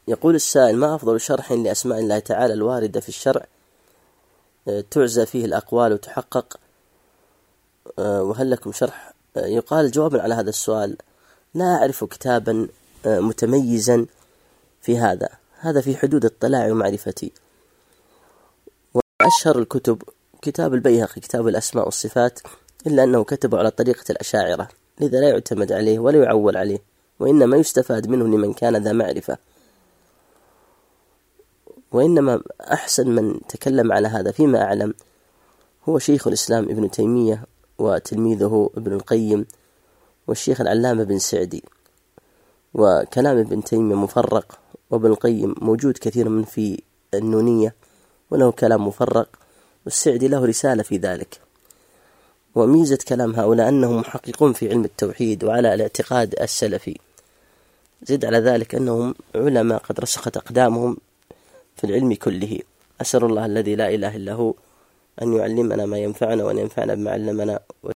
يقول السائل: ما أفضل شرح لأسماء الله تعالى الواردة في الشرع تعزى فيه الأقوال وتحقق، وهل لكم شرح؟ يقال جوابا على هذا السؤال: لا أعرف كتابا متميزا في هذا في حدود اطلاعي ومعرفتي، وأشهر الكتب كتاب البيهقي كتاب الأسماء والصفات، إلا أنه كتبه على طريقة الأشاعرة، لذا لا يعتمد عليه ولا يعول عليه، وإنما يستفاد منه لمن كان ذا معرفة. وإنما أحسن من تكلم على هذا فيما أعلم هو شيخ الإسلام ابن تيمية وتلميذه ابن القيم والشيخ العلامة بن سعدي. وكلام ابن تيمية مفرق، وابن القيم موجود كثير من في النونية وله كلام مفرق، والسعدي له رسالة في ذلك. وميزة كلام هؤلاء أنهم محققون في علم التوحيد وعلى الاعتقاد السلفي، زد على ذلك أنهم علماء قد رسخت أقدامهم في العلم كله. أسأل الله الذي لا إله إلا هو أن يعلمنا ما ينفعنا وأن ينفعنا بما علمنا.